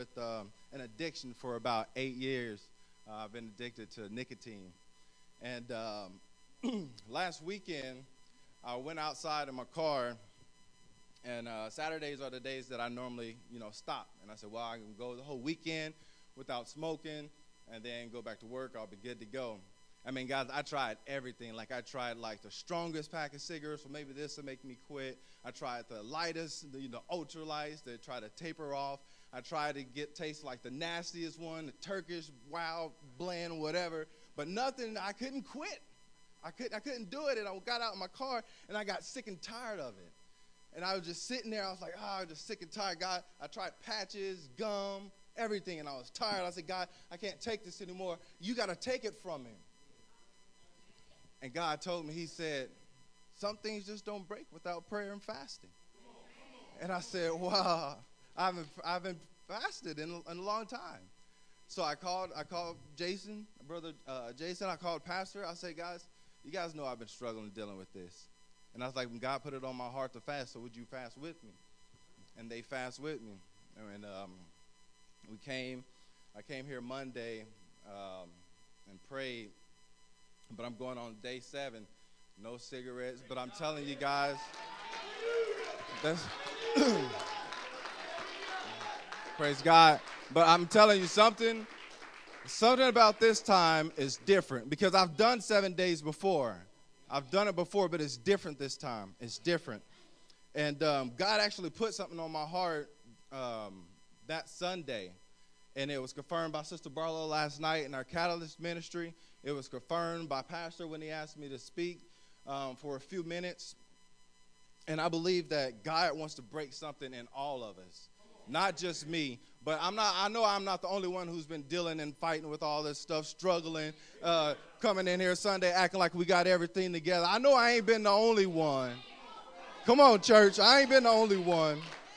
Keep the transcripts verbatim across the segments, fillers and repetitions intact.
with um, an addiction for about eight years. Uh, I've been addicted to nicotine. And um, last weekend, I went outside in my car, and uh, Saturdays are the days that I normally, you know, stop. And I said, well, I can go the whole weekend without smoking, and then go back to work. I'll be good to go. I mean, guys, I tried everything. Like, I tried, like, the strongest pack of cigarettes, so maybe this will make me quit. I tried the lightest, the, the ultra lights to try to taper off. I tried to get taste like the nastiest one, the Turkish wild blend, whatever. But nothing, I couldn't quit. I couldn't, I couldn't do it, and I got out of my car, and I got sick and tired of it. And I was just sitting there. I was like, oh, I'm just sick and tired. God, I tried patches, gum, everything, and I was tired. I said, God, I can't take this anymore. You got to take it from me. And God told me, he said, some things just don't break without prayer and fasting. And I said, wow, I haven't, I haven't fasted in, in a long time. So I called I called Jason, brother uh, Jason. I called Pastor. I said, guys, you guys know I've been struggling dealing with this. And I was like, when God put it on my heart to fast, so would you fast with me? And they fast with me. And um, we came, I came here Monday um, and prayed. But I'm going on day seven, no cigarettes. But I'm telling you guys, that's praise God. But I'm telling you something, something about this time is different because I've done seven days before. I've done it before, but it's different this time. It's different. And um, God actually put something on my heart um, that Sunday. And it was confirmed by Sister Barlow last night in our Catalyst ministry. It was confirmed by Pastor when he asked me to speak um, for a few minutes. And I believe that God wants to break something in all of us, not just me. But I'm not. I know I'm not the only one who's been dealing and fighting with all this stuff, struggling, uh, coming in here Sunday acting like we got everything together. I know I ain't been the only one. Come on, church. I ain't been the only one.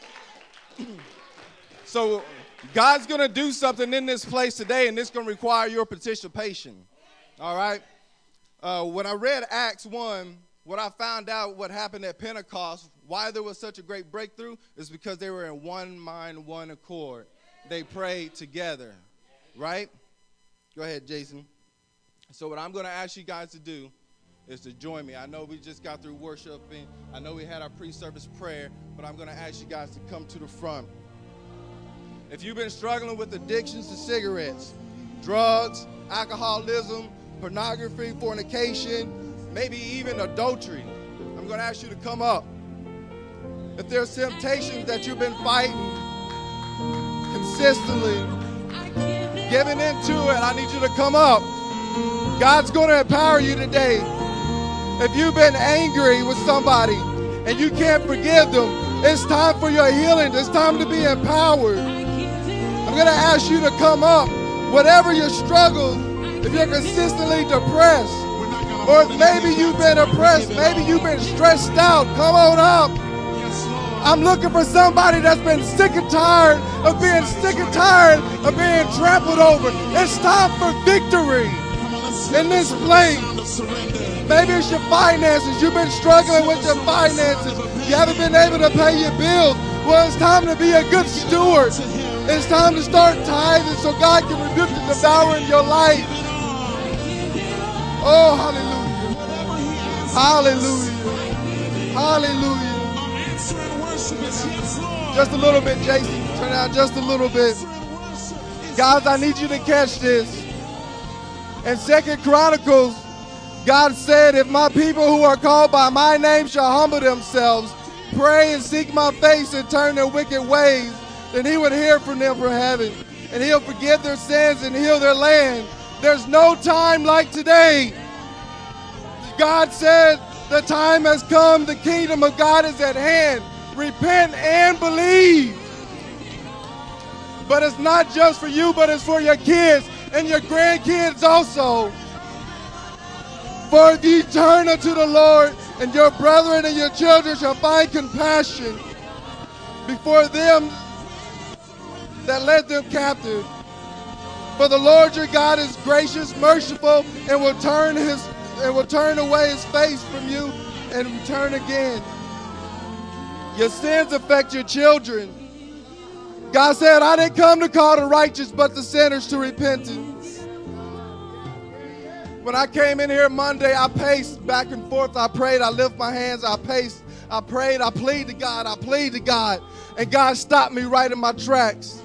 So God's going to do something in this place today, and it's going to require your participation, all right? Uh, when I read Acts one, what I found out what happened at Pentecost, why there was such a great breakthrough, is because they were in one mind, one accord. They prayed together, right? Go ahead, Jason. So what I'm going to ask you guys to do is to join me. I know we just got through worshiping. I know we had our pre-service prayer, but I'm going to ask you guys to come to the front. If you've been struggling with addictions to cigarettes, drugs, alcoholism, pornography, fornication, maybe even adultery, I'm going to ask you to come up. If there's temptations that you've been fighting consistently, giving into it, I need you to come up. God's going to empower you today. If you've been angry with somebody and you can't forgive them, it's time for your healing. It's time to be empowered. I'm going to ask you to come up. Whatever your struggles, if you're consistently depressed, or maybe you've been oppressed, maybe you've been stressed out, come on up. I'm looking for somebody that's been sick and tired of being sick and tired of being trampled over. It's time for victory in this place. Maybe it's your finances. You've been struggling with your finances. You haven't been able to pay your bills. Well, it's time to be a good steward. It's time to start tithing so God can rebuke the devourer in your life. Oh, hallelujah. Hallelujah. Hallelujah. Just a little bit, Jason. Turn it out just a little bit. Guys, I need you to catch this. In Second Chronicles, God said, if my people who are called by my name shall humble themselves, pray and seek my face and turn their wicked ways, then he would hear from them from heaven, and he'll forgive their sins and heal their land. There's no time like today. God said the time has come. The kingdom of God is at hand. Repent and believe. But it's not just for you, but it's for your kids and your grandkids also. For if ye turn unto the Lord, and your brethren and your children shall find compassion before them that led them captive. For the Lord your God is gracious, merciful, and will turn his and will turn away his face from you and return again. Your sins affect your children. God said, I didn't come to call the righteous, but the sinners to repentance. When I came in here Monday, I paced back and forth. I prayed. I lifted my hands. I paced. I prayed. I pleaded to God. I pleaded to God. And God stopped me right in my tracks.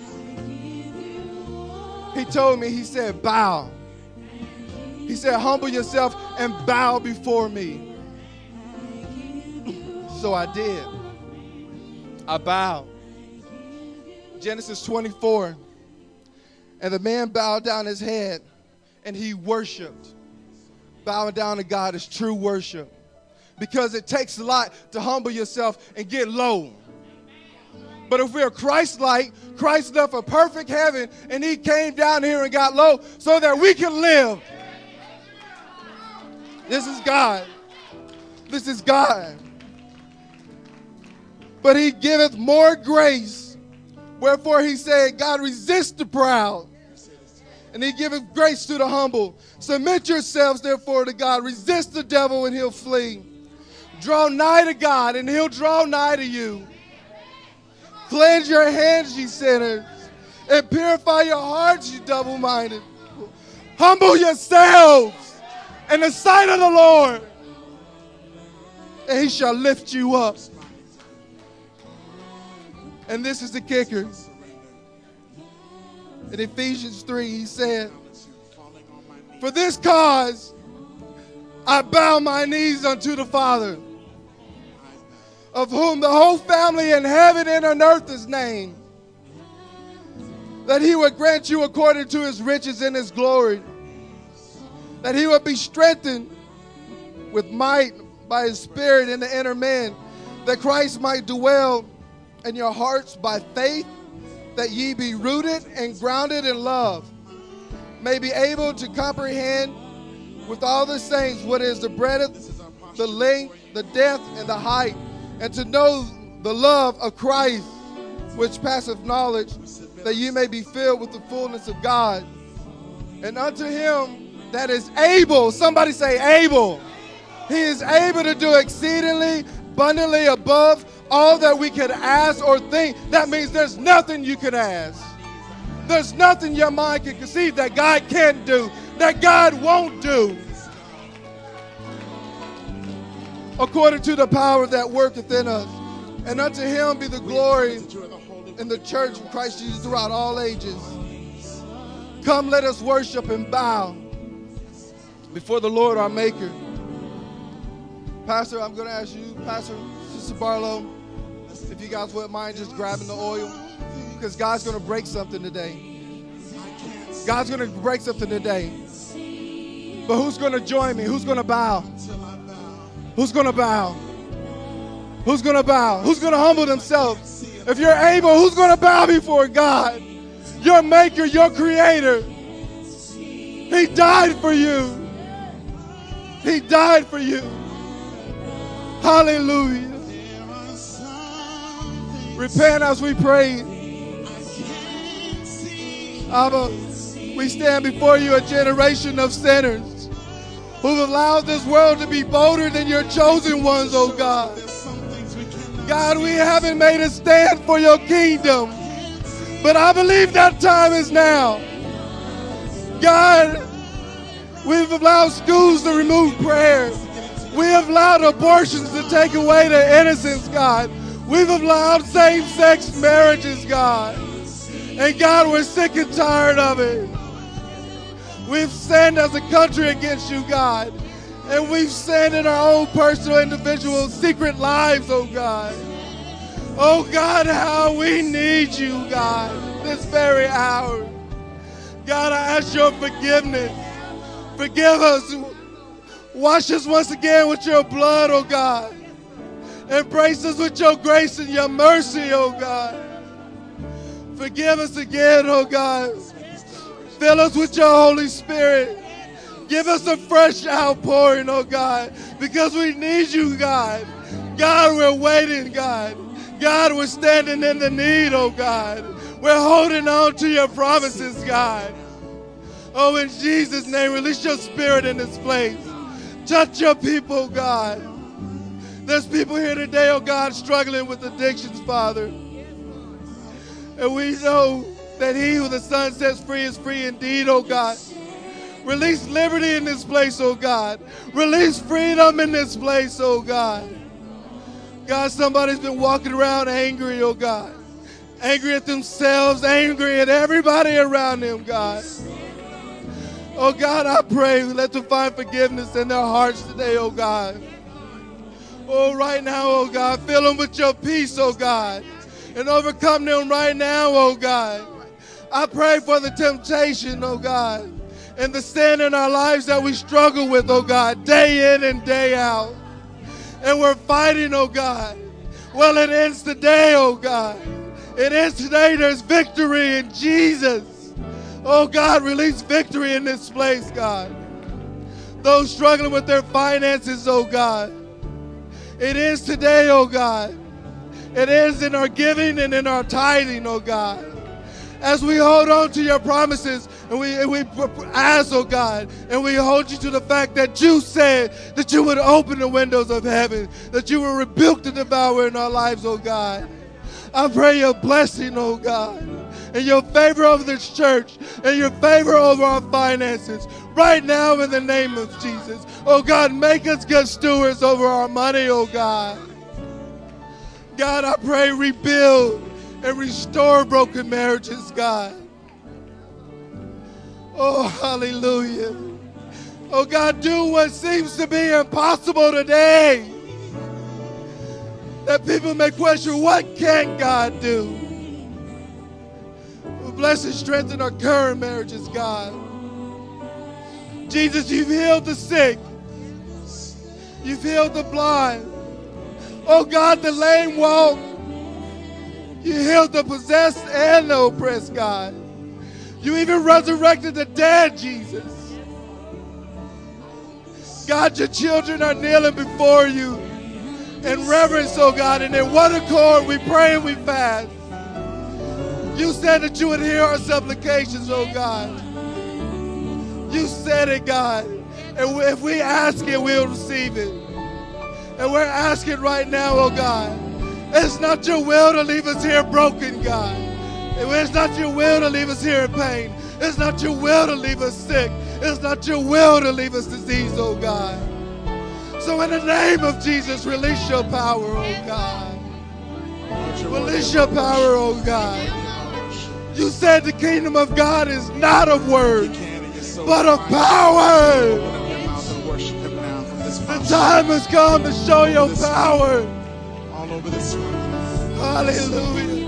He told me, he said, bow. He said, humble yourself and bow before me. So I did. I bowed. Genesis twenty-four. And the man bowed down his head and he worshiped. Bowing down to God is true worship. Because it takes a lot to humble yourself and get low. But if we're Christ-like, Christ left a perfect heaven and he came down here and got low so that we can live. This is God. This is God. But he giveth more grace. Wherefore he said, God resists the proud. And he giveth grace to the humble. Submit yourselves therefore to God. Resist the devil and he'll flee. Draw nigh to God and he'll draw nigh to you. Cleanse your hands, ye sinners. And purify your hearts, you double-minded. Humble yourselves in the sight of the Lord. And he shall lift you up. And this is the kicker. In Ephesians three, he said, for this cause I bow my knees unto the Father, of whom the whole family in heaven and on earth is named, that he would grant you according to his riches in his glory, that he would be strengthened with might by his Spirit in the inner man, that Christ might dwell in your hearts by faith, that ye be rooted and grounded in love, may be able to comprehend with all the saints what is the breadth, the length, the depth, and the height, and to know the love of Christ, which passeth knowledge, that ye may be filled with the fullness of God. And unto him that is able, somebody say able, he is able to do exceedingly abundantly above all that we could ask or think. That means there's nothing you can ask. There's nothing your mind can conceive that God can't do, that God won't do. According to the power that worketh in us. And unto him be the glory in the church of Christ Jesus throughout all ages. Come, let us worship and bow before the Lord our Maker. Pastor, I'm going to ask you, Pastor, Sister Barlow, if you guys wouldn't mind just grabbing the oil, because God's going to break something today. God's going to break something today. But who's going to join me? Who's going to bow? Who's going to bow? Who's going to bow? Who's going to humble themselves? If you're able, who's going to bow before God? Your Maker, your Creator. He died for you. He died for you. Hallelujah. Repent as we pray. Abba, we stand before you, a generation of sinners who've allowed this world to be bolder than your chosen ones, oh God. God, we haven't made a stand for your kingdom, but I believe that time is now. God, we've allowed schools to remove prayer. We have allowed abortions to take away the innocence, God. We've allowed same-sex marriages, God. And God, we're sick and tired of it. We've sinned as a country against you, God. And we've sinned in our own personal, individual, secret lives, oh God. Oh God, how we need you, God, this very hour. God, I ask your forgiveness. Forgive us. Wash us once again with your blood, oh God. Embrace us with your grace and your mercy, oh God. Forgive us again, oh God. Fill us with your Holy Spirit. Give us a fresh outpouring, oh God, because we need you, God. God, we're waiting, God. God, we're standing in the need, oh God. We're holding on to your promises, God. Oh, in Jesus' name, release your spirit in this place. Touch your people, God. There's people here today, oh God, struggling with addictions, Father. And we know that he who the Son sets free is free indeed, oh God. Release liberty in this place, oh God. Release freedom in this place, oh God. God, somebody's been walking around angry, oh God. Angry at themselves, angry at everybody around them, God. Oh God, I pray, let them find forgiveness in their hearts today, oh God. Oh, right now, oh God, fill them with your peace, oh God. And overcome them right now, oh God. I pray for the temptation, oh God, and the sin in our lives that we struggle with, oh God, day in and day out. And we're fighting, oh God. Well, it ends today, oh God. It ends today. There's victory in Jesus. Oh God, release victory in this place, God. Those struggling with their finances, oh God. It is today, oh God. It is in our giving and in our tithing, oh God. As we hold on to your promises and we, and we ask, oh God, and we hold you to the fact that you said that you would open the windows of heaven, that you would rebuke the devourer in our lives, oh God. I pray your blessing, oh God, and your favor over this church, and your favor over our finances, right now in the name of Jesus. Oh God, make us good stewards over our money, oh God. God, I pray rebuild and restore broken marriages, God. Oh, hallelujah. Oh God, do what seems to be impossible today. That people may question, what can God do? Bless and strengthen our current marriages, God. Jesus, you've healed the sick. You've healed the blind. Oh God, the lame walk. You healed the possessed and the oppressed, God. You even resurrected the dead, Jesus. God, your children are kneeling before you in reverence, oh God, and in one accord we pray and we fast. You said that you would hear our supplications, oh God. You said it, God. And if we ask it, we'll receive it. And we're asking right now, oh God. It's not your will to leave us here broken, God. It's not your will to leave us here in pain. It's not your will to leave us sick. It's not your will to leave us diseased, oh God. So in the name of Jesus, release your power, oh God. Release your power, oh God. You said the kingdom of God is not of words, but of power. The time has come to show your power. All over this room. Hallelujah.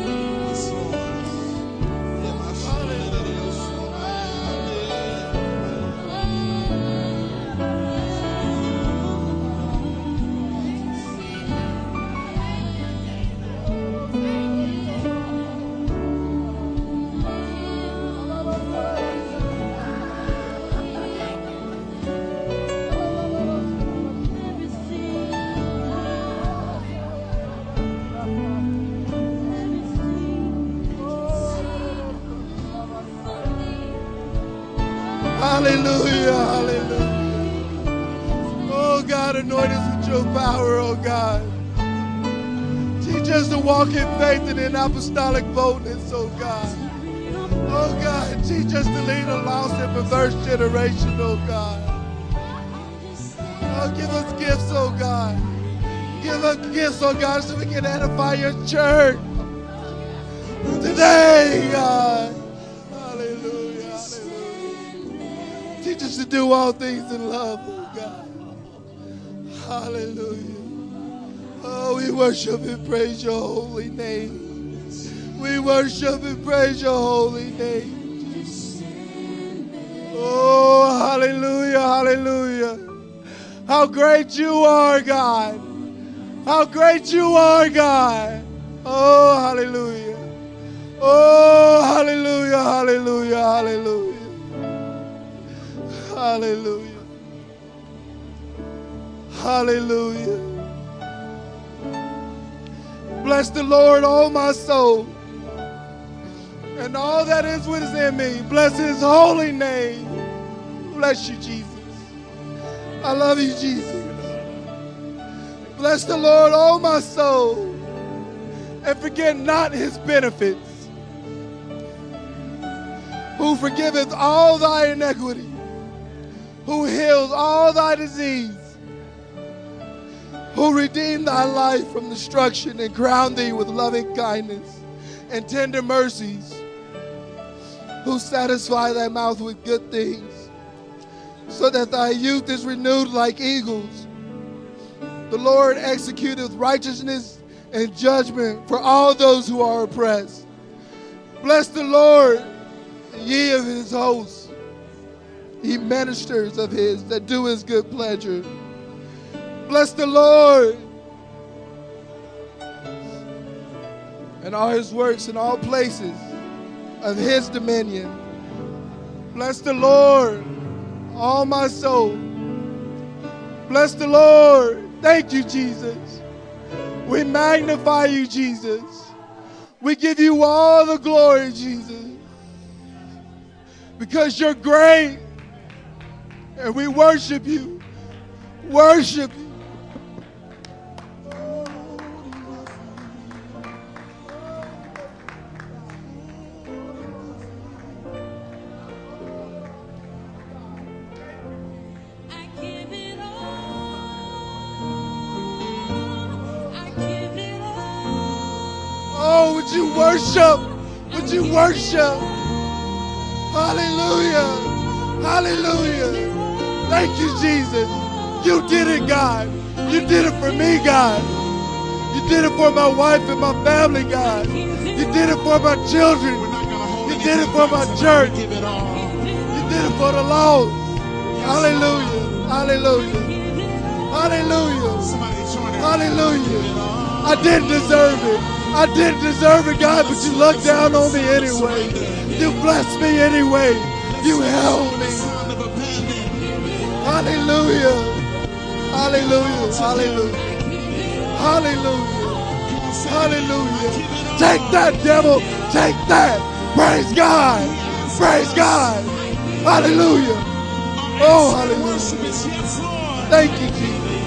Hallelujah, hallelujah. Oh God, anoint us with your power, oh God. Teach us to walk in faith and in apostolic boldness, oh God. Oh God, teach us to lead a lost and perverse generation, oh God. Oh, give us gifts, oh God. Give us gifts, oh God, so we can edify your church. Today, God. Teach us to do all things in love, oh God. Hallelujah. Oh, we worship and praise your holy name. We worship and praise your holy name. Oh, hallelujah, hallelujah. How great you are, God. How great you are, God. Oh, hallelujah. Oh, hallelujah, hallelujah, hallelujah. Hallelujah. Hallelujah. Bless the Lord, all my soul, and all that is within me. Bless his holy name. Bless you, Jesus. I love you, Jesus. Bless the Lord, all my soul, and forget not his benefits, who forgiveth all thy iniquity, who heals all thy disease, who redeemed thy life from destruction and crowned thee with loving kindness and tender mercies, who satisfy thy mouth with good things, so that thy youth is renewed like eagles. The Lord executeth righteousness and judgment for all those who are oppressed. Bless the Lord, ye of his hosts, ye ministers of his that do his good pleasure. Bless the Lord, and all his works in all places of his dominion. Bless the Lord, all my soul. Bless the Lord. Thank you, Jesus. We magnify you, Jesus. We give you all the glory, Jesus, because you're great, and we worship you. Worship you. Oh, would you worship? Would you worship? Hallelujah. Hallelujah. Thank you, Jesus. You did it, God. You did it for me, God. You did it for my wife and my family, God. You did it for my children. You did it for my church. You did it for the lost. Hallelujah. Hallelujah. Hallelujah. Hallelujah. I didn't deserve it. I didn't deserve it, God, but you looked down on me anyway. You blessed me anyway. You held me. Hallelujah. Hallelujah. Hallelujah. Hallelujah. Hallelujah. Take that, devil. Take that. Praise God. Praise God. Hallelujah. Oh, hallelujah. Thank you, Jesus.